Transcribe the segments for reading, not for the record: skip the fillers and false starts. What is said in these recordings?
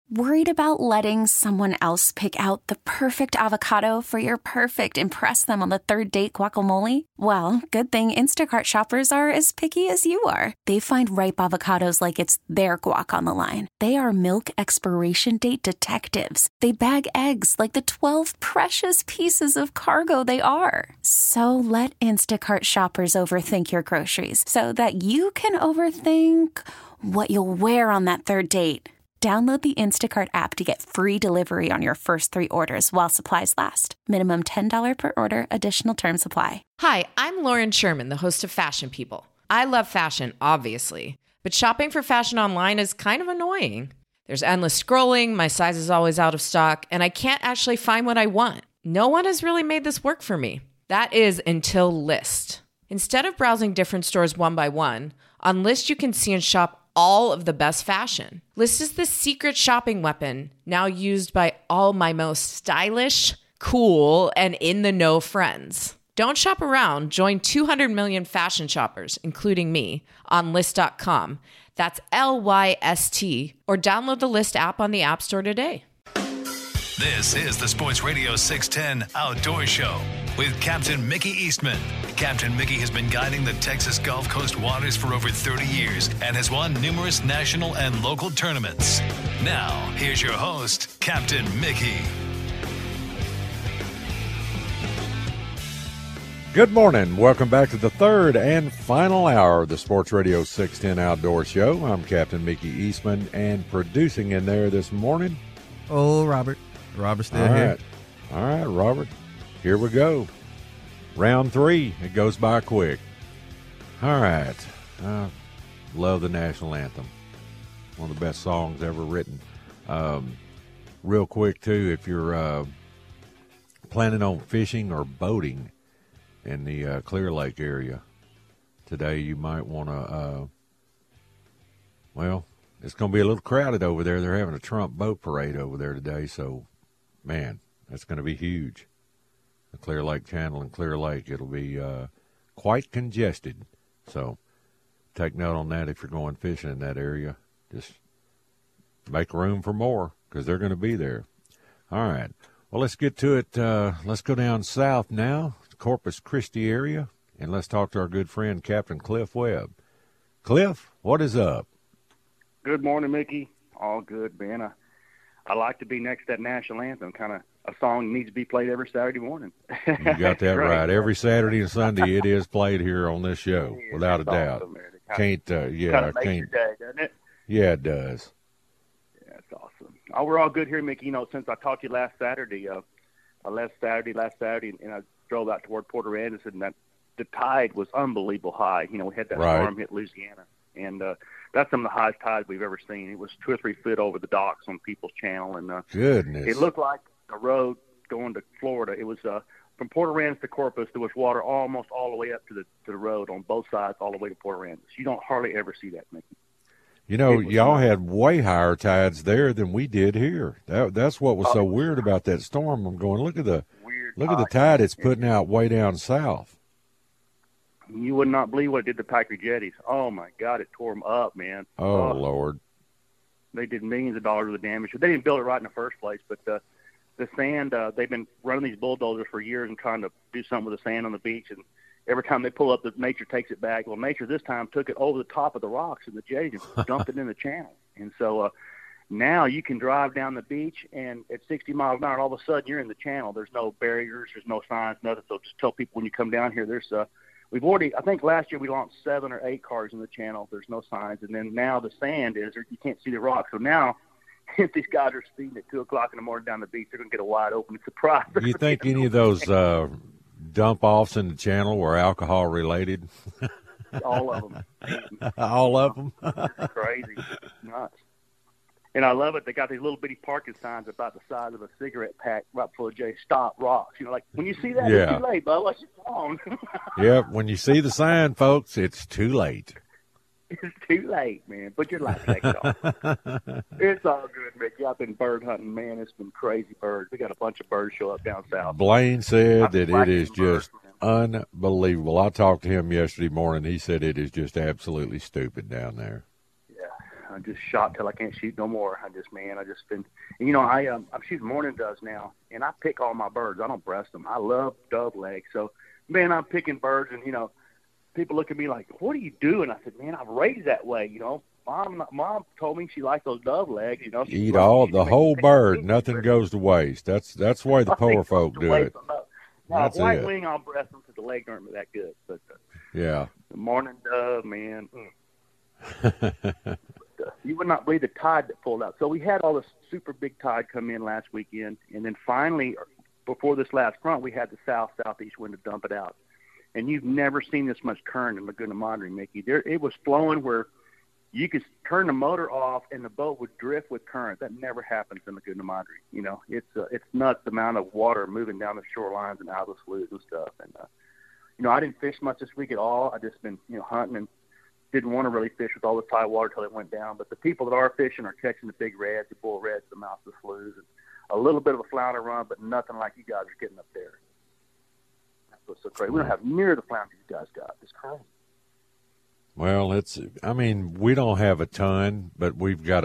Worried about letting someone else pick out the perfect avocado for your perfect impress them on the third date guacamole? Well, good thing Instacart shoppers are as picky as you are. They find ripe avocados like it's their guac on the line. They are milk expiration date detectives. They bag eggs like the 12 precious pieces of cargo they are. So let Instacart shoppers overthink your groceries so that you can overthink what you'll wear on that third date. Download the Instacart app to get free delivery on your first 3 orders while supplies last. Minimum $10 per order. Additional terms apply. Hi, I'm Lauren Sherman, the host of Fashion People. I love fashion, obviously, but shopping for fashion online is kind of annoying. There's endless scrolling, my size is always out of stock, and I can't actually find what I want. No one has really made this work for me. That is until Lyst. Instead of browsing different stores one by one, on Lyst you can see and shop all of the best fashion. Lyst is the secret shopping weapon now used by all my most stylish, cool, and in-the-know friends. Don't shop around. Join 200 million fashion shoppers, including me, on Lyst.com. That's Lyst, or download the Lyst app on the App Store today. This is the Sports Radio 610 Outdoor Show with Captain Mickey Eastman. Captain Mickey has been guiding the Texas Gulf Coast waters for over 30 years and has won numerous national and local tournaments. Now, here's your host, Captain Mickey. Good morning. Welcome back to the third and final hour of the Sports Radio 610 Outdoor Show. I'm Captain Mickey Eastman, and producing in there this morning. Oh, Robert. Robert's still here. All right, Robert. Here we go. Round 3. It goes by quick. All right. Love the national anthem. One of the best songs ever written. Real quick, too, if you're planning on fishing or boating in the Clear Lake area today, you might want to, it's going to be a little crowded over there. They're having a Trump boat parade over there today, so, man, that's going to be huge. The Clear Lake Channel and Clear Lake, it'll be quite congested. So take note on that if you're going fishing in that area. Just make room for more because they're going to be there. All right. Well, let's get to it. Let's go down south now, Corpus Christi area, and let's talk to our good friend, Captain Cliff Webb. Cliff, what is up? Good morning, Mickey. All good, man. I like to be next to that national anthem, kind of a song that needs to be played every Saturday morning. You got that right. Every Saturday and Sunday it is played here on this show, without a doubt. Awesome, Can't, kind of makes your day, doesn't it? Yeah, it does. Yeah, it's awesome. Oh, we're all good here, Mickey. You know, since I talked to you last Saturday, and I drove out toward Port Aransas, and that the tide was unbelievable high. You know, we had that storm hit Louisiana, and that's some of the highest tides we've ever seen. It was 2 or 3 foot over the docks on People's Channel, and goodness, it looked like a road going to Florida. It was from Port Aransas to Corpus. There was water almost all the way up to the road on both sides, all the way to Port Aransas. You don't hardly ever see that, Mickey. You know, y'all had way higher tides there than we did here. That's what was so weird about that storm. I'm going, look at the tide it's putting out way down south. You would not believe what it did to Packer jetties. Oh, my God, it tore them up, man. Oh, Lord. They did millions of dollars of damage. They didn't build it right in the first place, but the sand, they've been running these bulldozers for years and trying to do something with the sand on the beach, and every time they pull up, nature takes it back. Well, nature this time took it over the top of the rocks in the jetties and dumped it in the channel. And so now you can drive down the beach, and at 60 miles an hour, and all of a sudden you're in the channel. There's no barriers, there's no signs, nothing. So just tell people when you come down here, there's we've already, I think last year we launched 7 or 8 cars in the channel. There's no signs. And then now the sand is, you can't see the rocks. So now if these guys are speeding at 2 o'clock in the morning down the beach, they're going to get a wide open surprise. Do you think any of those dump-offs in the channel were alcohol-related? All of them. All of them? It's crazy. It's nuts. And I love it. They got these little bitty parking signs about the size of a cigarette pack right before Jay stop rocks. You know, like when you see that, it's too late, Bubba. It's wrong. Yep. When you see the sign, folks, it's too late. It's too late, man. Put your life jacket on. It's all good, Mickey. I've been bird hunting, man. It's been crazy birds. We got a bunch of birds show up down south. Blaine said that it is just unbelievable. I talked to him yesterday morning. He said it is just absolutely stupid down there. Yeah. I just shot till I can't shoot no more. I just been, and, you know, I'm shooting morning doves now, and I pick all my birds. I don't breast them. I love dove legs. So, man, I'm picking birds, and, you know, people look at me like, what are you doing? I said, man, I'm raised that way, you know. Mom told me she liked those dove legs, you know. Eat the whole bird. Nothing goes to waste. That's the way the poor folk do it. Now, white wing, I'll breast them because the legs aren't that good. But yeah, the morning dove, man. You would not believe the tide that pulled out. So we had all this super big tide come in last weekend, and then finally, before this last front, we had the southeast wind to dump it out. And you've never seen this much current in Laguna Madre, Mickey. It was flowing where you could turn the motor off and the boat would drift with current. That never happens in Laguna Madre. You know, it's nuts the amount of water moving down the shorelines and out of the sloughs and stuff. And you know, I didn't fish much this week at all. I just been, you know, hunting and didn't want to really fish with all the tide water till it went down. But the people that are fishing are catching the big reds, the bull reds, the mouth of the sloughs, and a little bit of a flounder run, but nothing like you guys are getting up there. That's what's so crazy. We don't have near the flounder you guys got. It's crazy. Well, we don't have a ton, but we've got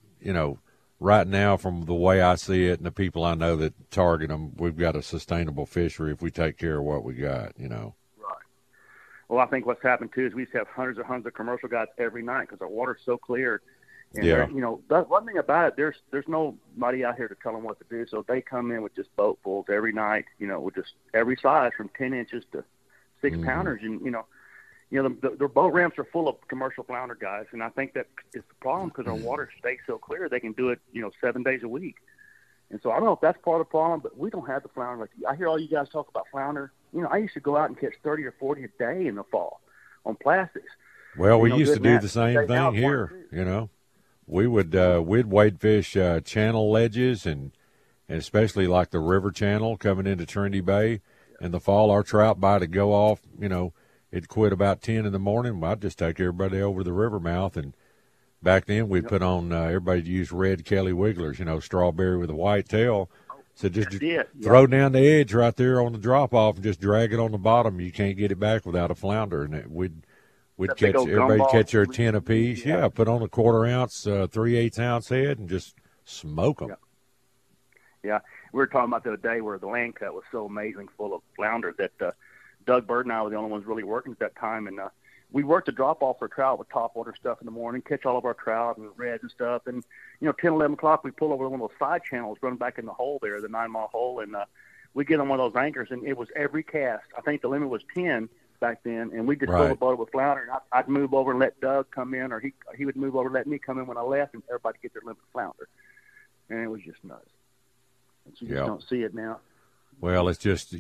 right now from the way I see it and the people I know that target them, we've got a sustainable fishery if we take care of what we got, you know. Right. Well, I think what's happened, too, is we used to have hundreds of commercial guys every night because our water's so clear. And, yeah. You know, that's one thing about it, there's nobody out here to tell them what to do, so they come in with just boatfuls every night, you know, with just every size from 10 inches to 6-pounders, and, you know, their boat ramps are full of commercial flounder guys, and I think that is the problem because our water stays so clear. They can do it, 7 days a week. And so I don't know if that's part of the problem, but we don't have the flounder. Like I hear all you guys talk about flounder. You know, I used to go out and catch 30 or 40 a day in the fall on plastics. Well, we used to do the same thing here, you know. We would we'd wade fish channel ledges and especially like the river channel coming into Trinity Bay. In the fall, our trout bite would go off, you know. It'd quit about 10 in the morning. I'd just take everybody over the river mouth. And back then we'd put on, everybody used red Kelly Wigglers, you know, strawberry with a white tail. So just throw down the edge right there on the drop-off and just drag it on the bottom. You can't get it back without a flounder. And we'd catch, everybody catch their 10 apiece. Yeah, put on a 1/4 ounce, 3/8 ounce head and just smoke them. Yeah, we were talking about the other day where the land cut was so amazing full of flounder that Doug Bird and I were the only ones really working at that time, and we worked the drop-off for trout with topwater stuff in the morning, catch all of our trout and reds and stuff, and, 10, 11 o'clock we pull over one of those side channels, run back in the hole there, the 9-mile hole, and we get on one of those anchors, and it was every cast. I think the limit was 10 back then, and we just pulled the boat with flounder, and I'd move over and let Doug come in, or he would move over and let me come in when I left, and everybody get their limit of flounder, and it was just nuts. And you just don't see it now. Well, it's just,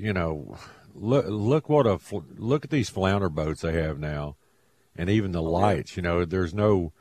look at these flounder boats they have now, and even the lights. There's no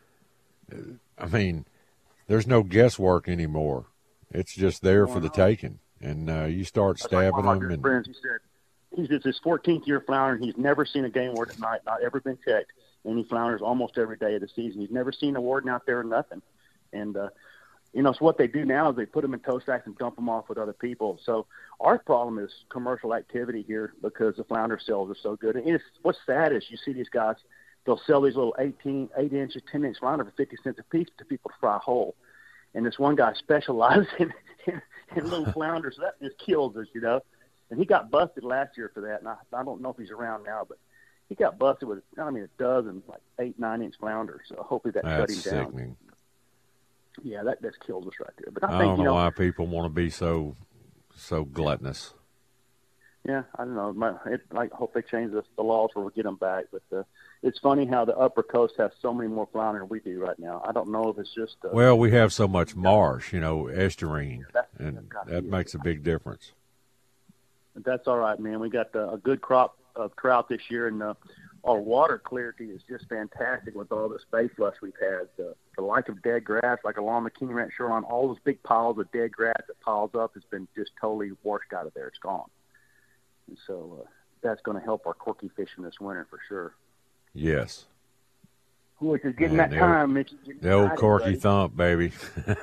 guesswork anymore. It's just there for the taking, and you start stabbing them. And friends, he said he's his 14th year flounder, and he's never seen a game warden at night, not ever been checked, and he flounders almost every day of the season. He's never seen a warden out there or nothing, and so what they do now is they put them in tow sacks and dump them off with other people. So our problem is commercial activity here because the flounder sales are so good. And what's sad is you see these guys, they'll sell these little 8-inch, 10-inch flounder for 50 cents a piece to people to fry whole. And this one guy specializes in little flounders, so that just kills us, And he got busted last year for that, and I don't know if he's around now, but he got busted with, a dozen, 8, 9-inch flounders. So hopefully that shut him down. Sickening. Yeah, that kills us right there. But I don't know why people want to be so gluttonous. Yeah, I don't know. I hope they change the laws where we get them back. But it's funny how the Upper Coast has so many more flounder than we do right now. I don't know if it's just well, we have so much marsh, estuarine, and that makes a big difference. But that's all right, man. We got a good crop of trout this year, and our water clarity is just fantastic with all this bay flush we've had. The lack of dead grass, like along the King Ranch shoreline, all those big piles of dead grass that piles up has been just totally washed out of there. It's gone. And so that's going to help our corky fishing this winter for sure. Yes. Which is getting that time, Mitch. The old corky thump, baby.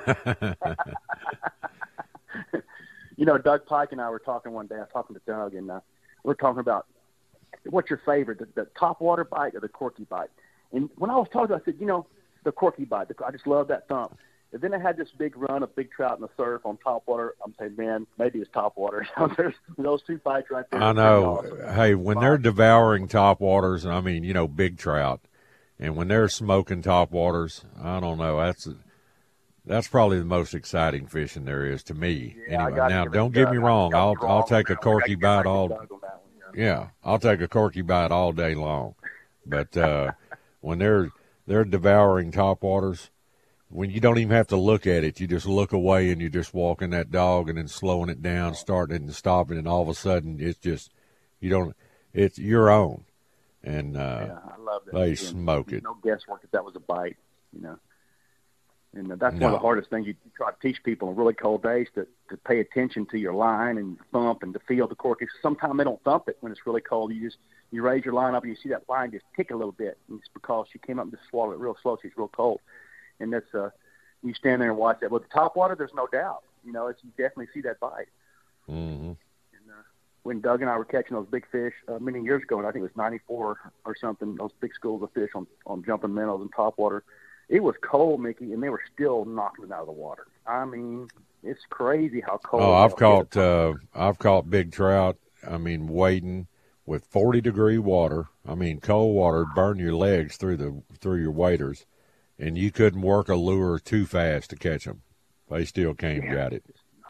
Doug Pike and I were talking one day. I was talking to Doug, and we're talking about what's your favorite, the top water bite or the corky bite? And when I was talking, I said, the the corky bite. I just love that thump. And then I had this big run of big trout in the surf on topwater. I'm saying, man, maybe it's topwater. There's those two bites right there. I know. Awesome. Hey, when they're devouring topwaters, I mean, big trout, and when they're smoking topwaters, I don't know. That's probably the most exciting fishing there is to me. Yeah, anyway, now don't get me wrong. I'll take a corky bite all. Yeah, I'll take a corky bite all day long. But when they're devouring topwaters, when you don't even have to look at it, you just look away and you're just walking that dog and then slowing it down, starting it and stopping, and all of a sudden it's just it's your own. And I love that. They smoke it. No guesswork if that was a bite, And that's one of the hardest things you try to teach people in really cold days, to pay attention to your line and thump and to feel the cork. Sometimes they don't thump it when it's really cold. You raise your line up and you see that line just tick a little bit. And it's because she came up and just swallowed it real slow. She's real cold. And that's you stand there and watch that. With the topwater, there's no doubt. You definitely see that bite. Mm-hmm. And, when Doug and I were catching those big fish many years ago, and I think it was 94 or something, those big schools of fish on jumping minnows and topwater, it was cold, Mickey, and they were still knocking it out of the water. I mean, it's crazy how cold. Oh, I've caught big trout. I mean, wading with 40-degree water. I mean, cold water burn your legs through your waders, and you couldn't work a lure too fast to catch them. They still came and got it.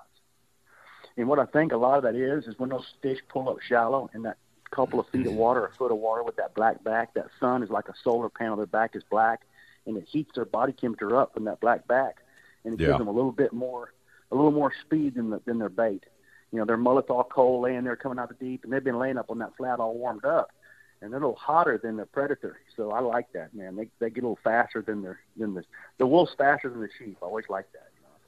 And what I think a lot of that is when those fish pull up shallow in that couple of feet of water, a foot of water with that black back, that sun is like a solar panel. Their back is black, and it heats their body temperature up from that black back, and it gives them a little more speed than their bait. Their mullet's all cold, laying there coming out the deep, and they've been laying up on that flat all warmed up, and they're a little hotter than their predator. So I like that, man. They get a little faster than the wolf's faster than the sheep. I always like that.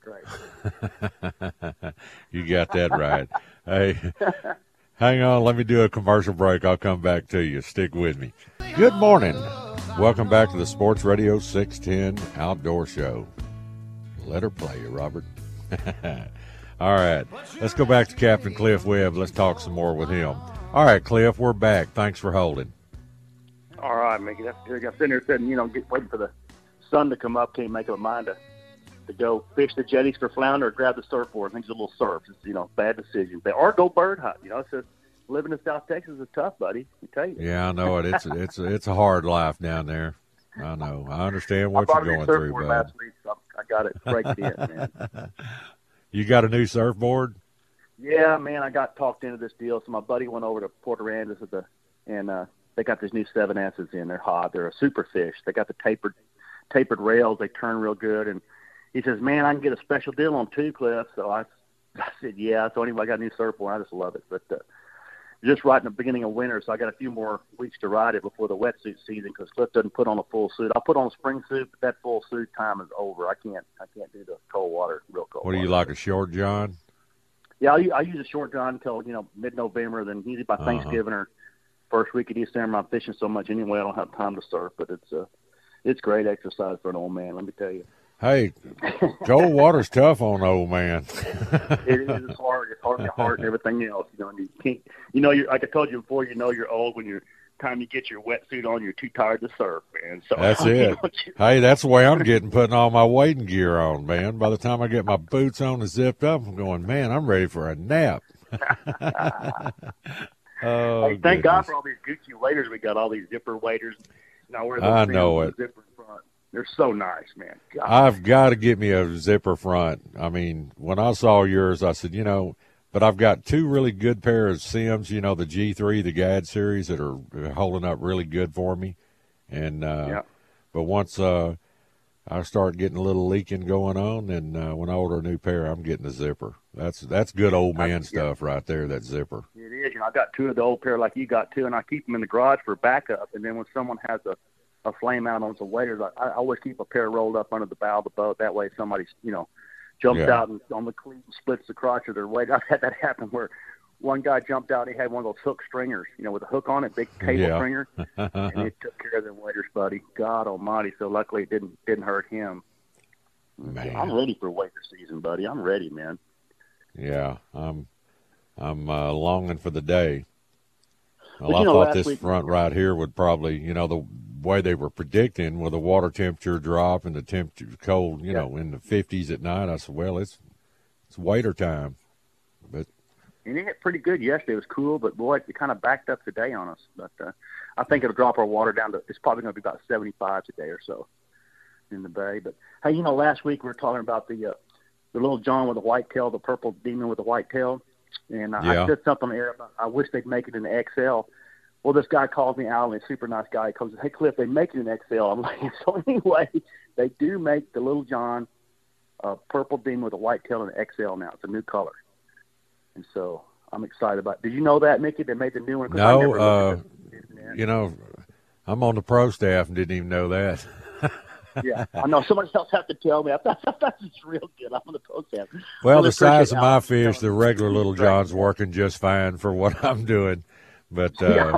It's great. You got that right. Hey, hang on. Let me do a commercial break. I'll come back to you. Stick with me. Good morning. Welcome back to the Sports Radio 610 Outdoor Show. Let her play you, Robert. All right. Let's go back to Captain Cliff Webb. Let's talk some more with him. All right, Cliff, we're back. Thanks for holding. All right, Mickey. That's good. I was sitting there sitting, waiting for the sun to come up. Can't make up my mind to go fish the jetties for flounder or grab the surfboard. I think it's a little surf. It's, bad decision. Or go bird hunt. It's just living in South Texas is tough, buddy. I tell you. Yeah, I know it. It's a hard life down there. I know. I understand what you're going through, bud. Last week, so I got it breaked in, man. You got a new surfboard? Yeah, man. I got talked into this deal. So my buddy went over to Port Aransas and they got these new 7S's in. They're hot. They're a super fish. They got the tapered rails. They turn real good. And he says, man, I can get a special deal on two, Cliff. So I said, yeah. So anyway, I got a new surfboard. I just love it. But just right in the beginning of winter, so I got a few more weeks to ride it before the wetsuit season because Cliff doesn't put on a full suit. I'll put on a spring suit, but that full suit time is over. I can't do the cold water, real cold What do you like, a short john? Yeah, I use a short john until, mid-November. Then usually by Thanksgiving or first week of December, I'm fishing so much anyway I don't have time to surf. But it's great exercise for an old man, let me tell you. Hey, cold water's tough on an old man. It is. It's hard. It's hard on your heart and everything else. And you can't. Like I told you before, you're old when time you get your wetsuit on. You're too tired to surf, man. So that's it. Hey, that's the way I'm putting all my wading gear on, man. By the time I get my boots on and zipped up, I'm going, man, I'm ready for a nap. Hey, thank God for all these Gucci waders. We got all these zipper waders. I know it. Zipper front. They're so nice, man. God. I've got to get me a zipper front. I mean, when I saw yours, I said, but I've got two really good pair of Sims, the G3, the GAD series that are holding up really good for me. And but once I start getting a little leaking going on, and when I order a new pair, I'm getting a zipper. That's good old man stuff right there, that zipper. It is. I got two of the old pair like you got two, and I keep them in the garage for backup. And then when someone has a flame out on some waders, I always keep a pair rolled up under the bow of the boat. That way if somebody, jumps out and on the cleat and splits the crotch of their wader. I've had that happen where one guy jumped out and he had one of those hook stringers, with a hook on it, big cable stringer, and it took care of them waders, buddy. God almighty. So luckily it didn't hurt him. Man. I'm ready for wader season, buddy. I'm ready, man. Yeah, I'm longing for the day. Well, I thought this front right here would probably, the way they were predicting with the water temperature drop and the temperature cold, you know, in the 50s at night. I said, well, it's waiter time. But and it hit pretty good yesterday. It was cool, but boy, it kind of backed up today on us. But I think it'll drop our water down to, it's probably going to be about 75 today or so in the bay. But hey, you know, last week we were talking about the little John with the white tail, the purple demon with the white tail. And I said something on the air about, I wish they'd make it in the XL. Well, this guy calls me Alan, a super nice guy. He calls me, hey, Cliff, they make it in XL. I'm like, so anyway, they do make the little John purple demon with a white tail in the XL now. It's a new color. And so I'm excited about it. Did you know that, Mickey? They made the new one? No, you know, I'm on the pro staff and didn't even know that. Yeah, I know. Somebody else have to tell me. I thought it's real good. I'm on the pro staff. Well, the size of my fish, the regular little John's working just fine for what I'm doing. But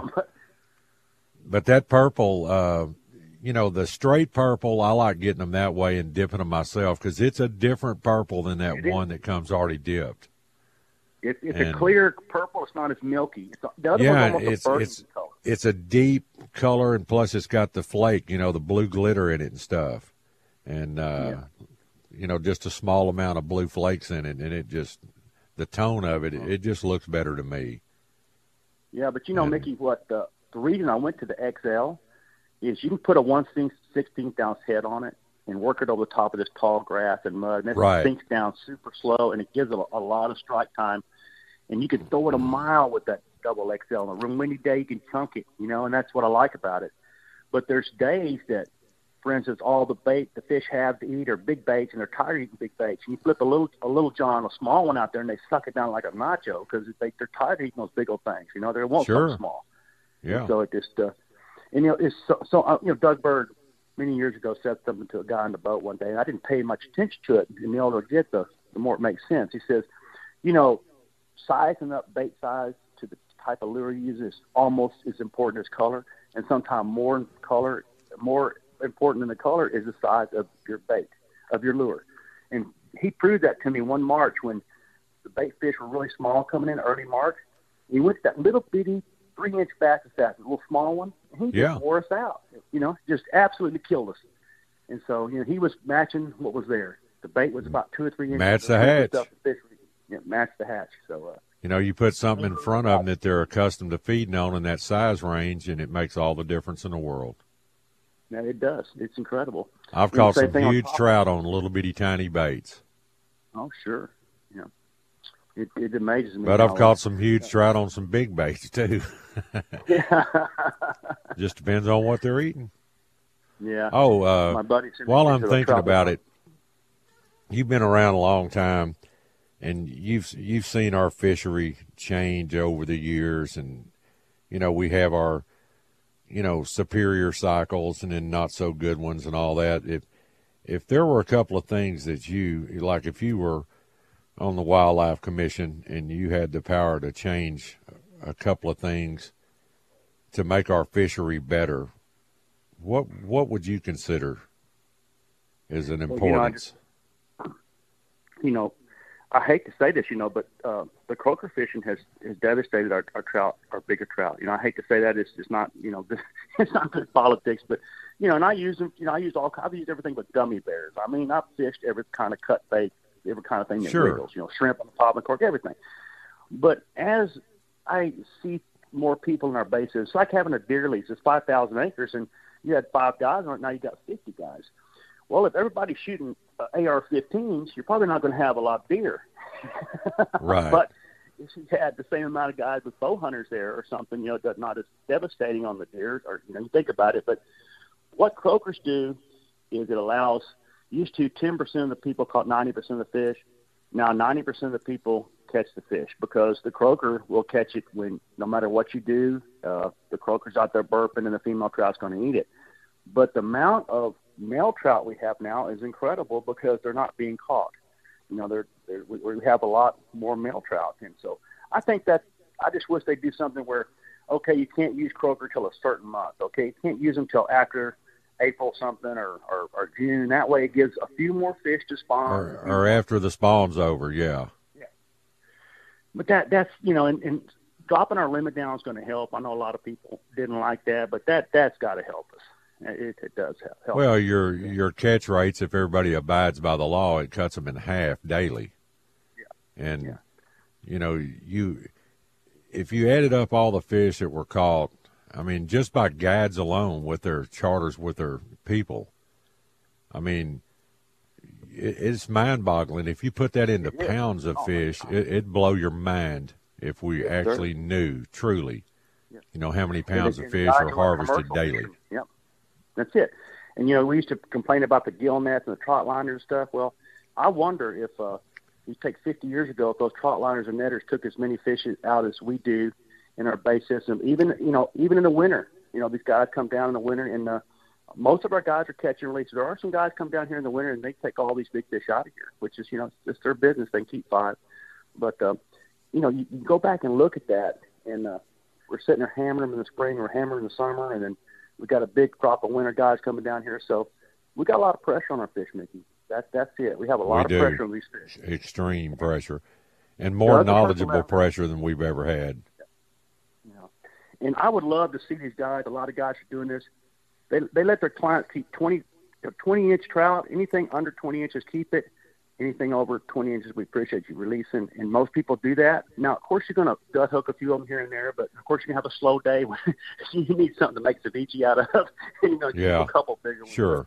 but that purple, you know, the straight purple, I like getting them that way and dipping them myself because it's a different purple than that one that comes already dipped. It's a clear purple. It's not as milky. The other one's almost a burgundy color. It's a deep color, and plus it's got the flake, you know, the blue glitter in it and stuff. And, you know, just a small amount of blue flakes in it, and it just, the tone of it, it just looks better to me. Yeah, but you know, Mickey, what the reason I went to the XL is you can put a 1/16 ounce head on it and work it over the top of this tall grass and mud, and it sinks down super slow, and it gives a lot of strike time. And you can throw it a mile with that double XL. On a real windy day, you can chunk it, you know, and that's what I like about it. But there's days that, for instance, all the bait the fish have to eat are big baits, and they're tired of eating big baits. And you flip a little John, a small one out there, and they suck it down like a nacho because they're tired of eating those big old things. You know, they want something small. Yeah. And so it just, and you know, it's so you know, Doug Bird many years ago said something to a guy on the boat one day, and I didn't pay much attention to it. And the older I get, the more it makes sense. He says, you know, sizing up bait size to the type of lure you use is almost as important as color, and sometimes more important than the color is the size of your bait, of your lure. And he proved that to me one March when the bait fish were really small coming in early March. He went to that little bitty 3-inch bass assassin, a little small one, and he just wore us out. You know, just absolutely killed us. And so, you know, he was matching what was there. The bait was about 2 or 3 inches. Match the hatch. Match the hatch. So, you know, you put something in front of them that they're accustomed to feeding on in that size range, and it makes all the difference in the world. Yeah, it does. It's incredible. I've caught some huge trout on little bitty tiny baits. Oh, sure. Yeah. It amazes me. But I've caught some huge trout on some big baits, too. Just depends on what they're eating. Yeah. Oh, my buddy while I'm thinking about it, you've been around a long time, and you've seen our fishery change over the years, and, you know, we have our, you know, superior cycles and then not so good ones and all that. If there were a couple of things that you, like if you were on the Wildlife Commission and you had the power to change a couple of things to make our fishery better, what would you consider as an importance? You know, I hate to say this, you know, but the croaker fishing has devastated our trout, our bigger trout. You know, I hate to say that. It's not, you know, it's not good politics, but, you know, and I use them, you know, I've used everything but gummy bears. I mean, I've fished every kind of cut bait, every kind of thing that wriggles, you know, shrimp on the top of the cork, everything. But as I see more people in our bases, it's like having a deer lease. It's 5,000 acres, and you had 5 guys on it, now you got 50 guys. Well, if everybody's shooting AR-15s, you're probably not going to have a lot of deer. Right. But if you had the same amount of guys with bow hunters there or something, you know, that's not as devastating on the deer, or, you know, you think about it. But what croakers do is it allows, used to 10% of the people caught 90% of the fish. Now 90% of the people catch the fish because the croaker will catch it when, no matter what you do, the croaker's out there burping and the female trout's going to eat it. But the amount of male trout we have now is incredible because they're not being caught. You know, we have a lot more male trout. And so I think that I just wish they'd do something where, okay, you can't use croaker till a certain month. Okay, you can't use them till after April something or June. That way it gives a few more fish to spawn. Or after the spawn's over, yeah. Yeah. But that's, you know, and dropping our limit down is going to help. I know a lot of people didn't like that, but that's got to help us. It does help. Well, your catch rates, if everybody abides by the law, it cuts them in half daily. Yeah. And, if you added up all the fish that were caught, I mean, just by guides alone with their charters, with their people, I mean, it's mind-boggling. If you put that into pounds of fish, it'd blow your mind if we actually knew, truly, how many pounds of fish are harvested daily. Yep, that's it. And, we used to complain about the gill nets and the trot liners and stuff. Well, I wonder if you take 50 years ago, if those trot liners and netters took as many fish out as we do in our bay system, even in the winter. These guys come down in the winter, and most of our guys are catch and release. There are some guys come down here in the winter, and they take all these big fish out of here, which is, it's their business. They can keep 5. But, you go back and look at that, and we're sitting there hammering them in the spring, we're hammering in the summer, and then we got a big crop of winter guys coming down here. So we got a lot of pressure on our fish, Mickey. That's it. We have a lot of pressure on these fish. Extreme pressure, and more knowledgeable pressure than we've ever had. And I would love to see these guys. A lot of guys are doing this. They let their clients keep 20-inch trout. Anything under 20 inches, keep it. Anything over 20 inches, we appreciate you releasing. And most people do that. Now, of course, you're going to gut hook a few of them here and there, but of course, you're going to have a slow day when you need something to make ceviche out of. A couple bigger ones. Sure.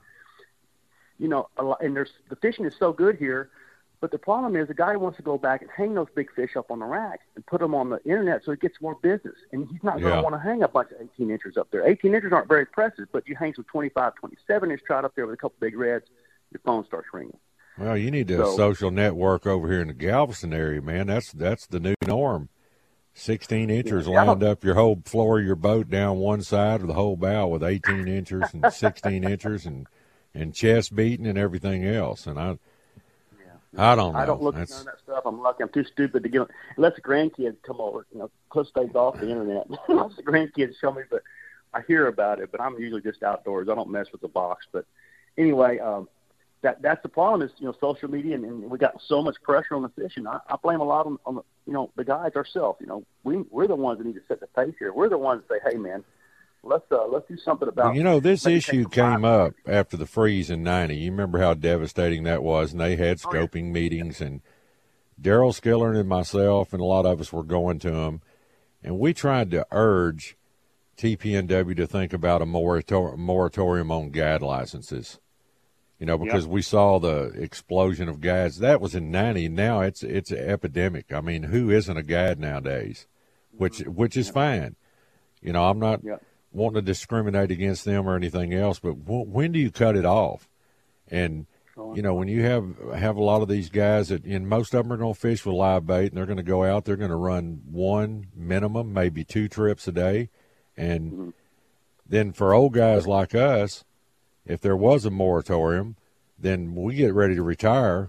And the fishing is so good here, but the problem is the guy wants to go back and hang those big fish up on the rack and put them on the internet so he gets more business. And he's not going to want to hang a bunch of 18-inchers up there. 18-inchers aren't very impressive, but you hang some 25, 27-inch trout up there with a couple big reds, your phone starts ringing. Well, you need a social network over here in the Galveston area, man. That's the new norm. 16 inchers lined up your whole floor of your boat down one side of the whole bow with 18 inchers and 16 inchers and chest beating and everything else. And I don't know. I don't look at none of that stuff. I'm lucky. I'm too stupid to get unless the grandkids come over. Cliff stays off the internet. Unless the grandkids show me, but I hear about it. But I'm usually just outdoors. I don't mess with the box. But anyway, that's the problem is social media, and we got so much pressure on the fishing. I blame a lot on the guys ourselves. We're the ones that need to set the pace here. We're the ones that say, hey man, let's do something about. Well, this issue came up after the freeze in '90. You remember how devastating that was, and they had scoping meetings, and Daryl Skillern and myself and a lot of us were going to them, and we tried to urge TPNW to think about a moratorium on guide licenses. Because we saw the explosion of guides. That was in '90. Now it's an epidemic. I mean, who isn't a guide nowadays? Which is fine. I'm not wanting to discriminate against them or anything else, but when do you cut it off? And when you have a lot of these guys and most of them are going to fish with live bait, and they're going to go out, they're going to run one minimum, maybe 2 trips a day, and then for old guys like us, if there was a moratorium, then we get ready to retire.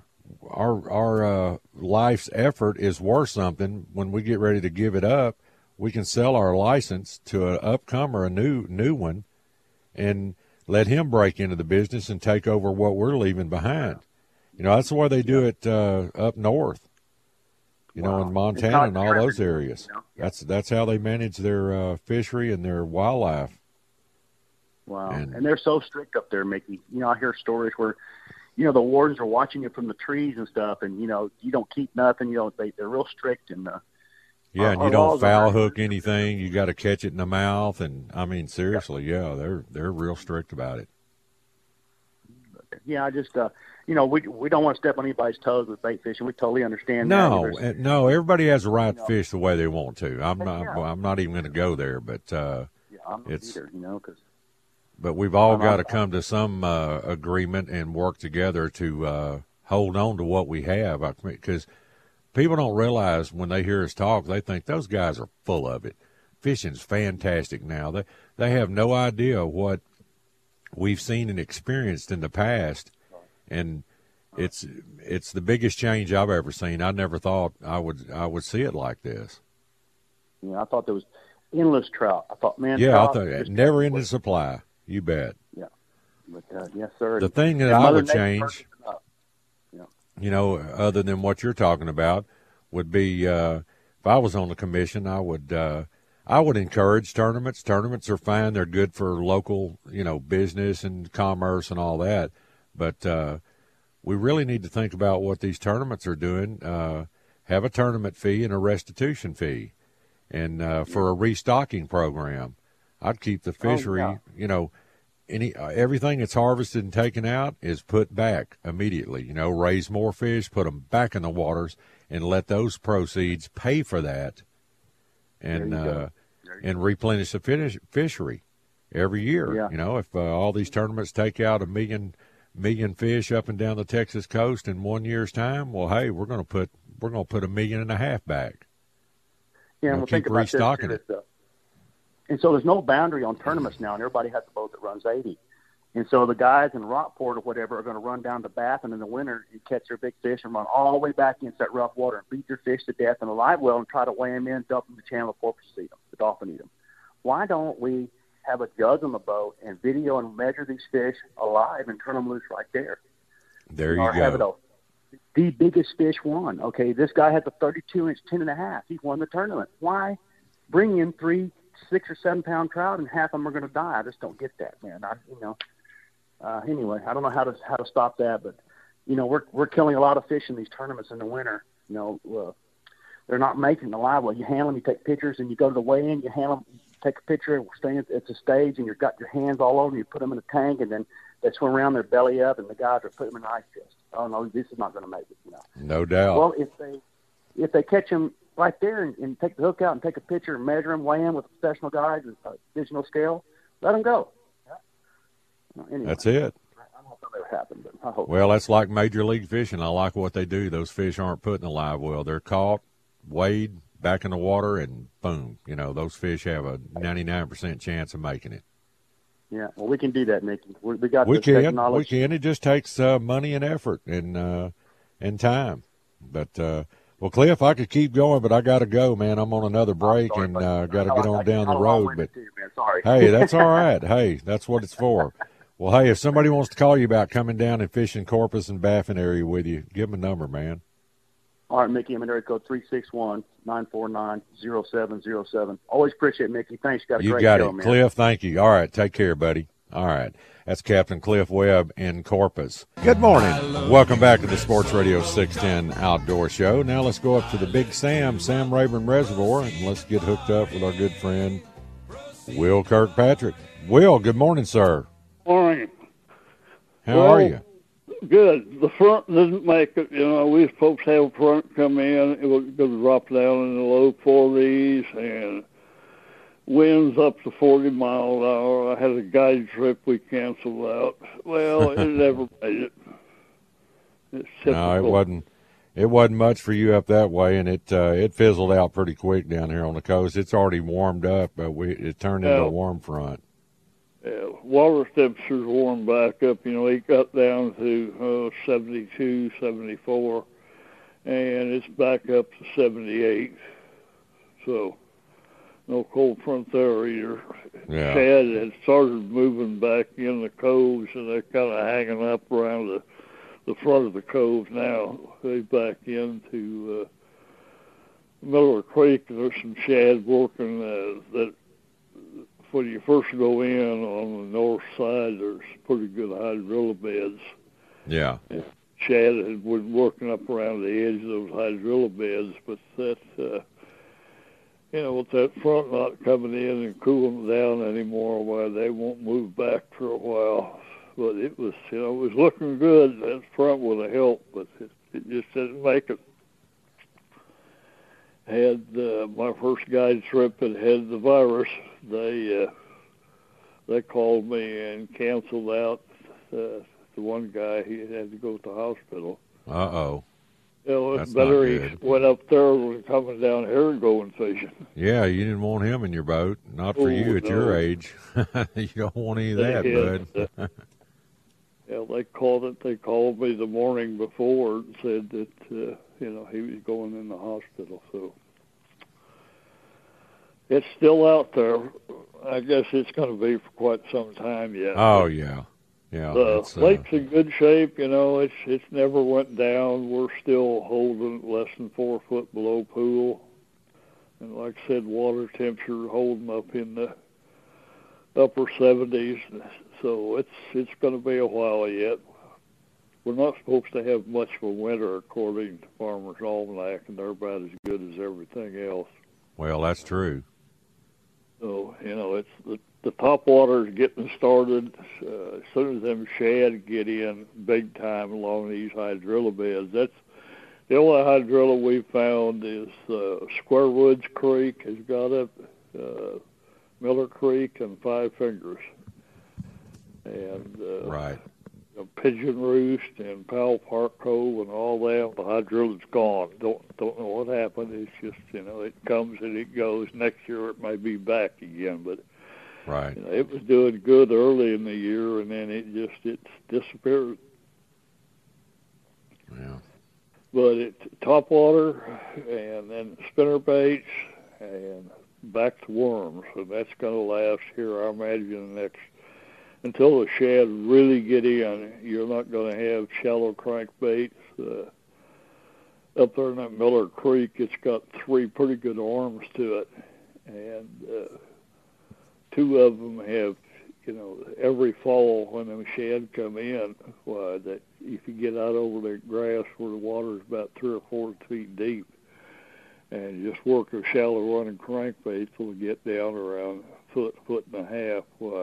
Our life's effort is worth something. When we get ready to give it up, we can sell our license to an upcomer, a new one, and let him break into the business and take over what we're leaving behind. That's the way they do it up north. In Montana and all those areas. That's how they manage their fishery and their wildlife. Wow. And they're so strict up there, Mickey. I hear stories where, the wardens are watching you from the trees and stuff, and, you don't keep nothing. They're real strict. And and you don't foul hook anything. You got to catch it in the mouth. And, I mean, seriously, they're real strict about it. Yeah, I just, we don't want to step on anybody's toes with bait fishing. We totally understand that. No, everybody has a right to fish the way they want to. I'm not even going to go there, but I'm not either, because. But we've all got to come to some agreement and work together to hold on to what we have. Because people don't realize when they hear us talk, they think those guys are full of it. Fishing's fantastic now. They have no idea what we've seen and experienced in the past, and it's the biggest change I've ever seen. I never thought I would see it like this. I thought there was endless trout. I thought, man, I thought never ending supply. You bet. Yeah. But, yes, sir. The thing that I would change, other than what you're talking about, would be if I was on the commission, I I would encourage tournaments. Tournaments are fine. They're good for local, business and commerce and all that. But we really need to think about what these tournaments are doing. Have a tournament fee and a restitution fee, and for a restocking program. I'd keep the fishery, everything that's harvested and taken out is put back immediately. Raise more fish, put them back in the waters, and let those proceeds pay for that, and replenish the fishery every year. Yeah. If all these tournaments take out a million fish up and down the Texas coast in 1 year's time, well, hey, we're going to put $1.5 million back. Yeah, and we'll keep think about restocking it. And so there's no boundary on tournaments now, and everybody has a boat that runs 80. And so the guys in Rockport or whatever are going to run down to Baffin in the winter and catch their big fish and run all the way back into that rough water and beat their fish to death in a live well and try to weigh them in, dump them in the channel, the porpoise eat them, the dolphin eat them. Why don't we have a judge on the boat and video and measure these fish alive and turn them loose right there? There you go. The biggest fish won. Okay, this guy has a 32-inch 10.5. He won the tournament. Why bring in 3 6 or 7 pound trout and half of them are going to die? I just don't get that, man. Anyway, I don't know how to stop that, but we're killing a lot of fish in these tournaments in the winter. They're not making the live well. You handle them, you take pictures, and you go to the weigh-in. You handle them, you take a picture. It's a stage, and you've got your hands all over them. You put them in a tank, and then they swim around their belly up, and the guys are putting them in ice chest. Oh no, this is not going to make it. No doubt. Well, if they catch them right there and take the hook out and take a picture and measure them, weigh them with professional guys and a digital scale, let them go. Anyway, that's it. I don't know if that'll ever happen, but I hope. Well, that's like Major League Fishing. I like what they do. Those fish aren't put in a live well. They're caught, weighed, back in the water, and boom. Those fish have a 99% chance of making it. Yeah, well, we can do that, Mickey. We got the technology. We can. It just takes money and effort and time. But well, Cliff, I could keep going, but I got to go, man. I'm on another break got to get on down the road. But sorry. Hey, that's all right. Hey, that's what it's for. Well, hey, if somebody wants to call you about coming down and fishing Corpus and Baffin area with you, give them a number, man. All right, Mickey, I'm in area code 361-949-0707. Always appreciate it, Mickey. Thanks. Got a great show, man. You got it. Cliff, thank you. All right, take care, buddy. All right. That's Captain Cliff Webb in Corpus. Good morning. Welcome back to the Sports Radio 610 Outdoor Show. Now let's go up to the Big Sam Rayburn Reservoir, and let's get hooked up with our good friend, Will Kirkpatrick. Will, good morning, sir. Morning. How are you? Good. The front doesn't make it. We were supposed to have a front come in. It was going to drop down in the low 40s and winds up to 40 miles an hour. I had a guide trip we canceled out. Well, it never made it. It's typical. No, it wasn't much for you up that way, and it fizzled out pretty quick down here on the coast. It's already warmed up, but it turned into a warm front. Yeah, water temperatures warmed back up. It got down to 72, 74, and it's back up to 78. So no cold front there either. Yeah. Shad had started moving back in the coves, and they're kind of hanging up around the front of the cove now. They back into Miller Creek, and there's some shad working that when you first go in on the north side, there's pretty good hydrilla beds. Yeah. Shad had been working up around the edge of those hydrilla beds, but that, with that front not coming in and cooling down anymore, well, they won't move back for a while. But it was, it was looking good. That front would have helped, but it just didn't make it. Had my first guide trip that had the virus. They called me and canceled out. The one guy, he had to go to the hospital. Uh-oh. That's better he went up there than coming down here and going fishing. Yeah, you didn't want him in your boat. Not for you at your age. You don't want any of that, bud. They called it. They called me the morning before and said that he was going in the hospital. So it's still out there. I guess it's going to be for quite some time yet. Oh yeah, yeah. The lake's in good shape. It's never went down. We're still holding less than 4 foot below pool, And like I said, water temperature holding up in the upper 70s, so it's going to be a while yet. We're not supposed to have much of a winter, according to Farmer's Almanac, and they're about as good as everything else. Well, that's true. So, it's the top water is getting started. As soon as them shad get in big time along these hydrilla beds, that's the only hydrilla we found is Square Woods Creek has got it, Miller Creek, and Five Fingers. And right. Pigeon Roost and Powell Park Cove and all that, the hydrilla's gone. Don't know what happened. It's just, it comes and it goes. Next year it may be back again, but right. It was doing good early in the year, and then it's disappeared. Yeah. But it's top water, and then spinner baits, and back to worms, and that's going to last here, I imagine, until the shad really get in. You're not going to have shallow crankbaits. Up there in that Miller Creek, it's got 3 pretty good arms to it, and 2 of them have, every fall when them shad come in, that if you get out over the grass where the water is about 3 or 4 feet deep, and you just work a shallow running crankbait till you get down around a foot and a half,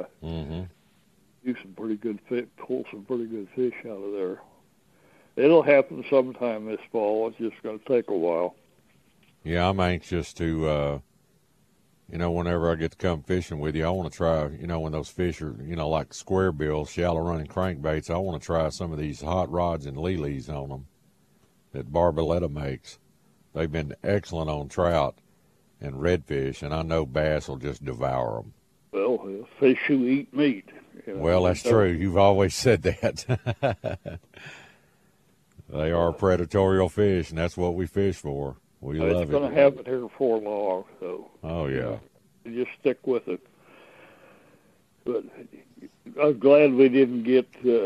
do some pretty good pull some pretty good fish out of there. It'll happen sometime this fall. It's just going to take a while. Yeah, I'm anxious to, whenever I get to come fishing with you, I want to try, when those fish are, like square bills, shallow running crankbaits, I want to try some of these hot rods and lilies on them that Barboletta makes. They've been excellent on trout and redfish, and I know bass will just devour them. Well, fish who eat meat. Well, that's true. You've always said that. They are predatorial fish, and that's what we fish for. We love it. It's going to happen here for long, so. Oh, yeah. You just stick with it. But I'm glad we didn't get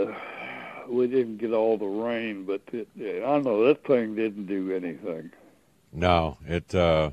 all the rain, but I know that thing didn't do anything. No, it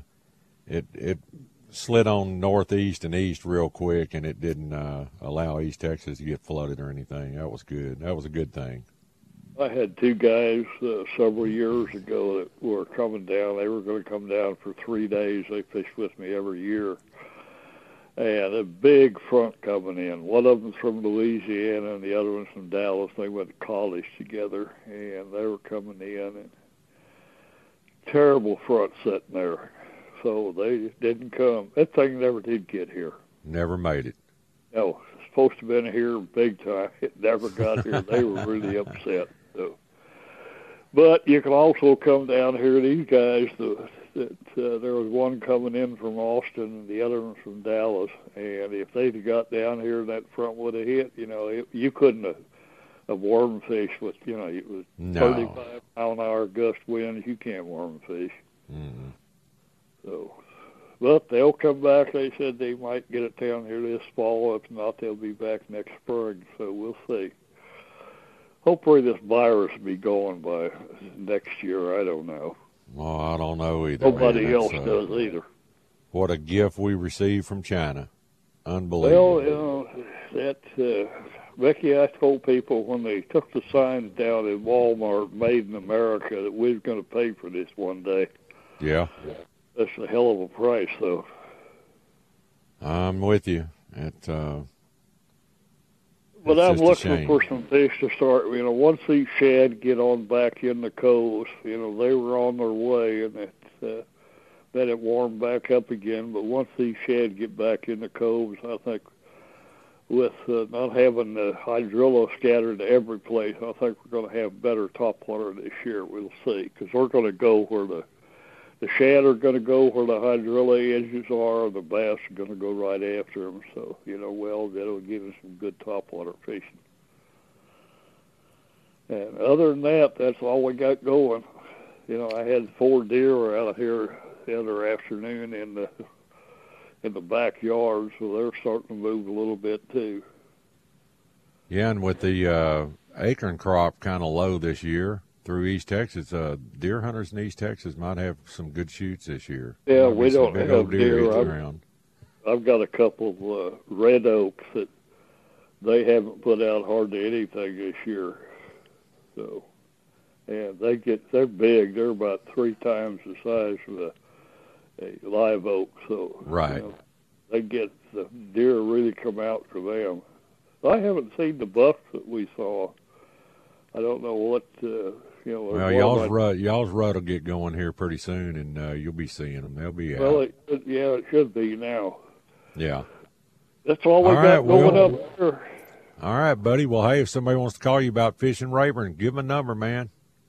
slid on northeast and east real quick, and it didn't allow East Texas to get flooded or anything. That was good. That was a good thing. I had 2 guys several years ago that were coming down. They were going to come down for 3 days. They fished with me every year. And a big front coming in. One of them's from Louisiana and the other one's from Dallas. They went to college together, and they were coming in. And terrible front sitting there. So they didn't come. That thing never did get here. Never made it. No, it's supposed to have been here big time. It never got here. They were really upset. So. But you can also come down here, these guys, there was one coming in from Austin and the other one from Dallas, and if they'd have got down here, that front would have hit, you couldn't have worm fish with, it was 35-mile-an-hour gust winds. You can't worm fish. Mm-hmm. So, but they'll come back. They said they might get it down here this fall. If not, they'll be back next spring, so we'll see. Hopefully this virus will be gone by next year. I don't know. Well, I don't know either. Nobody else does either. What a gift we received from China. Unbelievable. Well, Becky, I told people when they took the signs down in Walmart, Made in America, that we was going to pay for this one day. Yeah. That's a hell of a price, though. I'm with you. But I'm looking for some fish to start. Once these shad get on back in the coves, they were on their way, and then it warmed back up again. But once these shad get back in the coves, I think with not having the hydrilla scattered to every place, I think we're going to have better topwater this year. We'll see, because we're going to go where the shad are going to go where the hydrilla edges are, the bass are going to go right after them. So, that'll give us some good topwater fishing. And other than that, that's all we got going. I had 4 deer out here the other afternoon in the backyard, so they're starting to move a little bit too. Yeah, and with the acorn crop kind of low this year, through East Texas. Deer hunters in East Texas might have some good shoots this year. Yeah, we don't big have old deer deer. around. I've got a couple of red oaks that they haven't put out hardly anything this year. So, and they're big. They're about 3 times the size of a live oak. So, right. They get the deer really come out for them. I haven't seen the bucks that we saw. I don't know what Well, y'all's rut will get going here pretty soon, and you'll be seeing them. They'll be out. Well, it should be now. Yeah. That's all we got going up here. All right, buddy. Well, hey, if somebody wants to call you about fishing Rayburn, give them a number, man.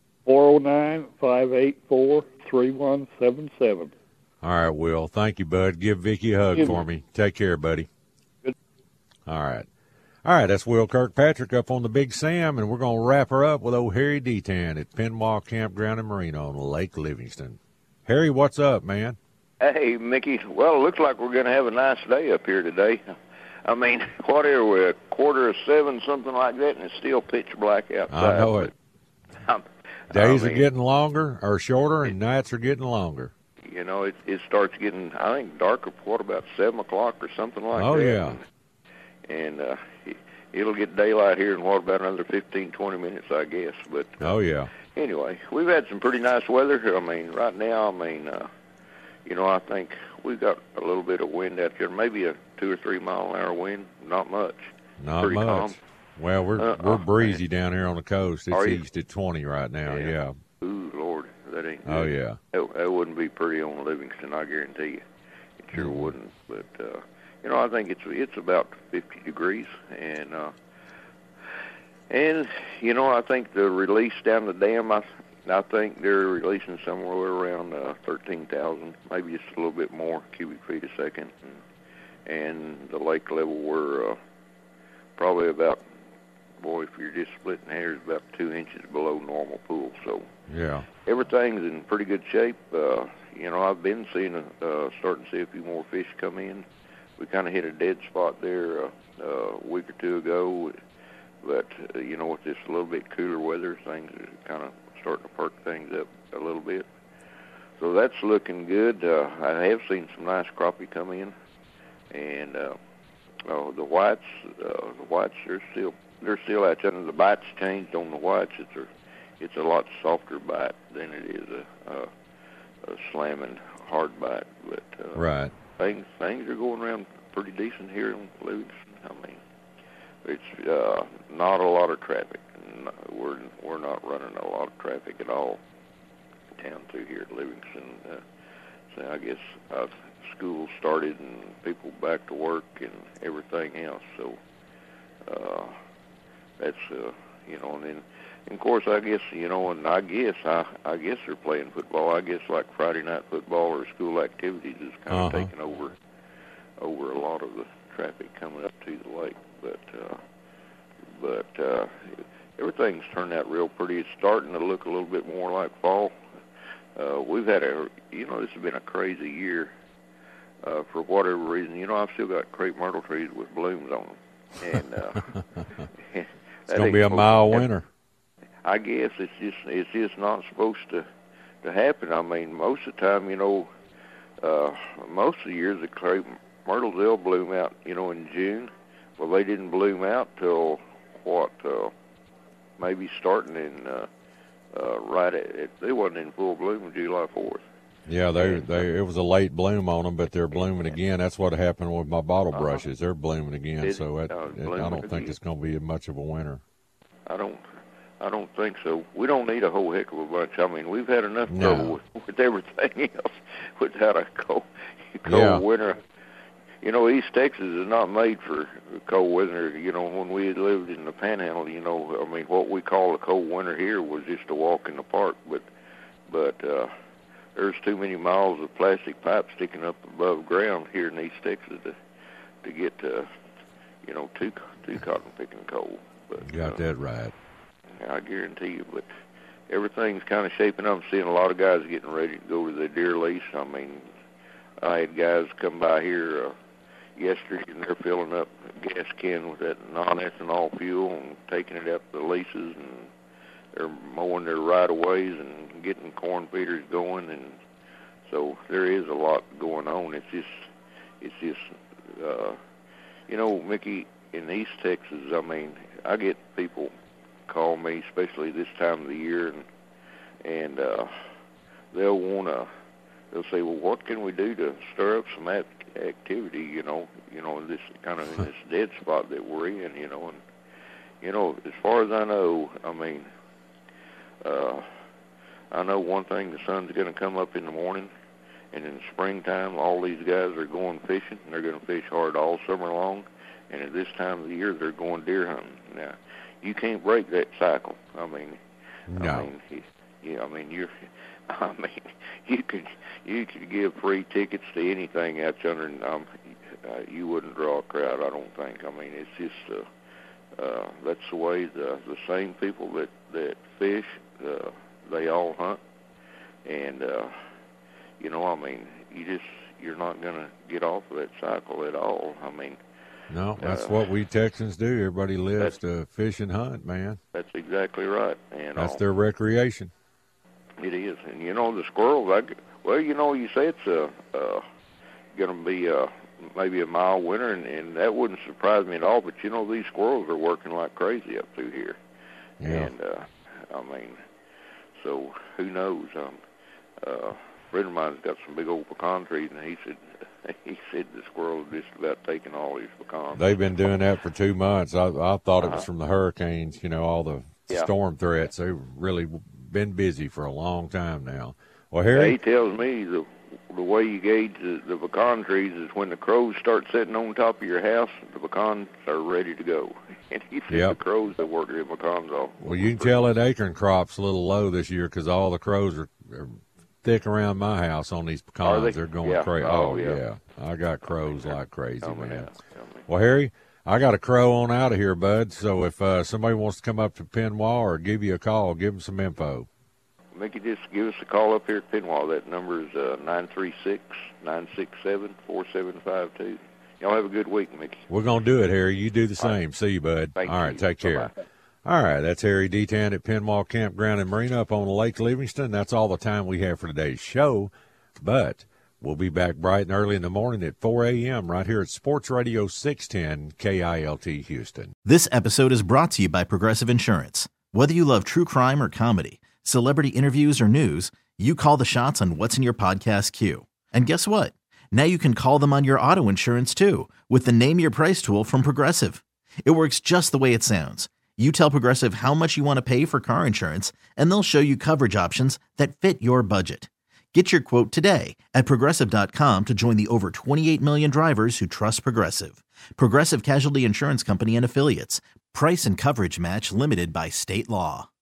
409-584-3177. All right, Will. Thank you, bud. Give Vicky a hug for me. Take care, buddy. Good. All right. All right, that's Will Kirkpatrick up on the Big Sam, and we're going to wrap her up with old Harry Detan at Penwall Campground and Marina on Lake Livingston. Harry, what's up, man? Hey, Mickey. Well, it looks like we're going to have a nice day up here today. I mean, what are we, 6:45, something like that, and it's still pitch black outside. I know it. Days are getting longer or shorter, and nights are getting longer. You know, it starts getting, I think, darker, about 7 o'clock or something like that. Oh, yeah. And it'll get daylight here in, about another 15, 20 minutes, I guess. But oh, yeah. Anyway, we've had some pretty nice weather. I mean, right now, I think we've got a little bit of wind out here, maybe a 2 or 3 mile an hour wind, not much. Not pretty much. Calm. Well, we're breezy down here on the coast. It's you? east at 20 right now, yeah. Ooh, Lord, that ain't good. Oh, yeah. That wouldn't be pretty on Livingston, I guarantee you. It sure wouldn't. But, I think it's about 50 degrees. And I think the release down the dam, I think they're releasing somewhere around 13,000, maybe just a little bit more cubic feet a second. And the lake level, we're probably about, if you're just splitting hairs, about 2 inches below normal pool. So yeah, everything's in pretty good shape. I've been starting to see a few more fish come in. We kind of hit a dead spot there a week or 2 ago. But, with this a little bit cooler weather, things are kind of starting to perk things up a little bit. So that's looking good. I have seen some nice crappie come in. And the whites, they're still out there. The bite's changed on the whites. It's a lot softer bite than it is a slamming hard bite. But right. Things are going around pretty decent here in Livingston. I mean, it's not a lot of traffic. We're not running a lot of traffic at all down through here at Livingston. So I guess school started and people back to work and everything else. So that's and then of course I guess I guess they're playing football. I guess like Friday night football or school activities is kind of taking over a lot of the traffic coming up to the lake. But everything's turned out real pretty. It's starting to look a little bit more like fall. We've had this has been a crazy year for whatever reason. I've still got crepe myrtle trees with blooms on them, and it's going to be a mild winter. I guess it's just not supposed to happen. I mean, most of the time, most of the years the crepe myrtles they'll bloom out, in June. Well, they didn't bloom out till maybe starting in they wasn't in full bloom July 4th. Yeah, it was a late bloom on them, but they're blooming again. That's what happened with my bottle brushes. They're blooming again, so I don't think it's going to be much of a winter. I don't think so. We don't need a whole heck of a bunch. I mean, we've had enough trouble with everything else without a cold winter. East Texas is not made for cold weather. When we had lived in the Panhandle, what we call a cold winter here was just a walk in the park. But there's too many miles of plastic pipe sticking up above ground here in East Texas to get too cotton picking cold. But, got that right. I guarantee you. But everything's kind of shaping up. I'm seeing a lot of guys getting ready to go to the deer lease. I mean, I had guys come by here yesterday, and they're filling up a gas can with that non-ethanol fuel and taking it up the leases, and they're mowing their right-of-ways and getting corn feeders going, and so there is a lot going on. It's just Mickey, in East Texas, I mean, I get people call me, especially this time of the year, and they'll say, well, what can we do to stir up some activity, this kind of in this dead spot that we're in, and, as far as I know, I mean, I know one thing, the sun's going to come up in the morning, and in the springtime, all these guys are going fishing, and they're going to fish hard all summer long, and at this time of the year, they're going deer hunting. Now, you can't break that cycle. I mean, no. You could give free tickets to anything out yonder, and you wouldn't draw a crowd, I don't think. I mean, it's just that's the way the same people that fish, they all hunt, and you're not going to get off of that cycle at all. I mean, no, that's what we Texans do. Everybody lives to fish and hunt, man. That's exactly right. And that's their recreation. It is. And, the squirrels, you say it's going to be maybe a mild winter, and that wouldn't surprise me at all. But, these squirrels are working like crazy up through here. Yeah. And, so who knows? A friend of mine's got some big old pecan trees, and he said the squirrels just about taking all these pecans. They've been doing that for 2 months. I thought it was from the hurricanes, all the storm threats. They've really been busy for a long time now. Well, Harry, he tells me the way you gauge the pecan trees is when the crows start sitting on top of your house, the pecans are ready to go. And he said the crows that work their pecans off. Well, you can tell that acorn crop's a little low this year because all the crows are thick around my house on these pecans. They're going crazy. Oh, yeah. I got crows like crazy, man. Well, Harry, I got to crow on out of here, bud. So if somebody wants to come up to Pinwall or give you a call, give them some info. Mickey, just give us a call up here at Pinwall. That number is 936-967-4752. Y'all have a good week, Mickey. We're going to do it, Harry. You do the same. See you, bud. Thank All right, you. take care. Bye-bye. All right, that's Harry Detan at Pinwall Campground and Marina up on Lake Livingston. That's all the time we have for today's show, but we'll be back bright and early in the morning at 4 a.m. right here at Sports Radio 610 KILT Houston. This episode is brought to you by Progressive Insurance. Whether you love true crime or comedy, celebrity interviews or news, you call the shots on what's in your podcast queue. And guess what? Now you can call them on your auto insurance too with the Name Your Price tool from Progressive. It works just the way it sounds. You tell Progressive how much you want to pay for car insurance, and they'll show you coverage options that fit your budget. Get your quote today at Progressive.com to join the over 28 million drivers who trust Progressive. Progressive Casualty Insurance Company and Affiliates. Price and coverage match limited by state law.